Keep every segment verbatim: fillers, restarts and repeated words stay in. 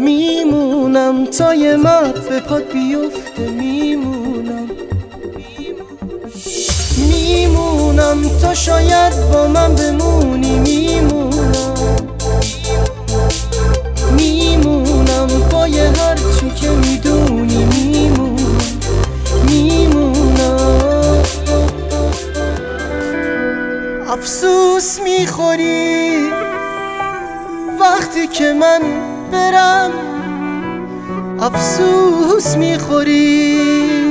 میمونم تا یه مرد به پات بیفته، میمونم میمونم تا شاید با من بمونی، میمونم میمونم با یه هرچی که میدونی، میمونم میمونم افسوس میخوری وقتی که من برم، افسوس میخوری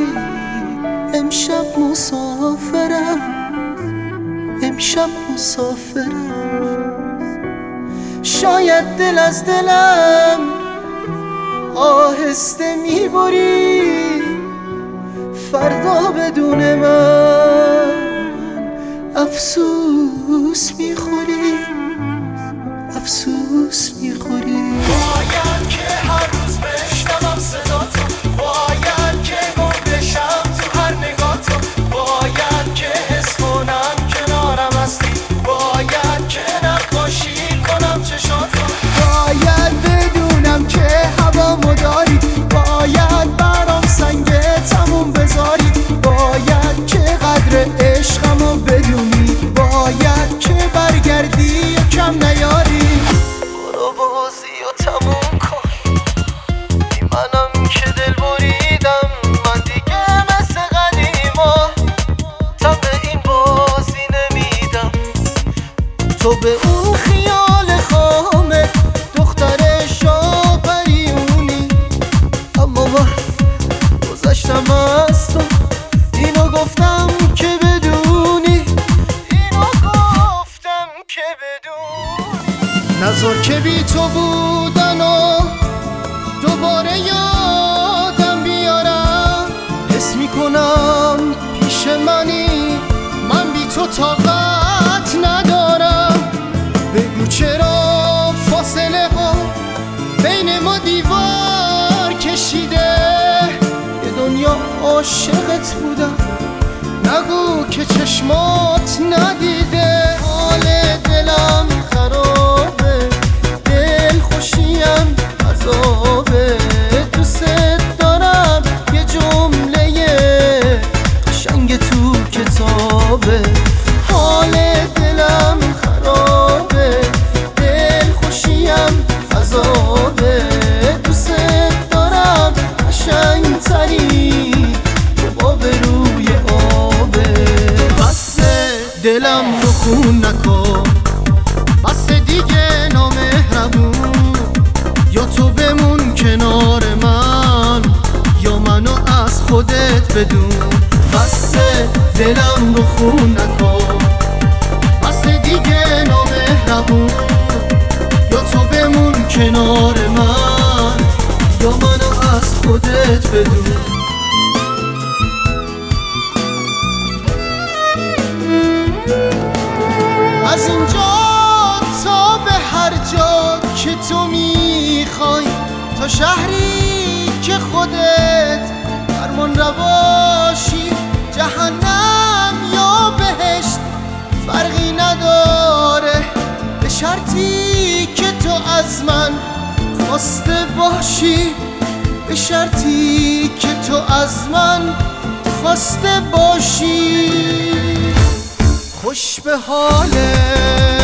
امشب مسافرم، امشب مسافرم. شاید دل از دلم آهسته میبری، فردا بدون من افسوس میخوری، افسوس میخوری. باید که هر روز بشنوم صداتو، باید که گم بشم تو هر نگاتو، باید که حس کنم کنارم هستی، باید که نقاشی کنم چشاتو، باید بدونم که هوامو داری، باید برام سنگ تموم بذاری، باید که قدر عشقمو بدونی، باید که برگردی و کم نیاری. برو بازی و تموم کن، بی منم که دل بریدم، من دیگه مثل قدیما تن به این بازی نمیدم. تو به اون خیال خامه دختر شاپریونی، اما من گذشتم از تو، اینو گفتم که بدونی، اینو گفتم که بدونی. نذار که بی تو بودن و دوباره یادم بیارم، حس میکنم پیش منی، من بی تو طاقت ندارم. بگو چرا فاصله ها بین ما دیوار کشیده، یه دنیا عاشقت بودم، نگو که چشمات ندیده. حال دلم خرابه، دل خوشیم عذابه، دوست دارم یه جمله قشنگ تو کتابه. حال دلم خرابه، دل خوشیم عذابه، دوست دارم قشنگ تری تو باب روی آبه. بس دلم رو خون نکن، بس دیگه نامهربون، یا تو بمون کنار من یا منو از خودت بدون. بس دلم رو خون نکن، بس دیگه نامهربون، یا تو بمون کنار من یا منو از خودت بدون. از اینجا تا به هر جا که تو میخوای، تا شهری که خودت فرمان رواشی، جهنم یا بهشت فرقی نداره، به شرطی که تو از من خواسته باشی، به شرطی که تو از من خواسته باشی. خوش به حالت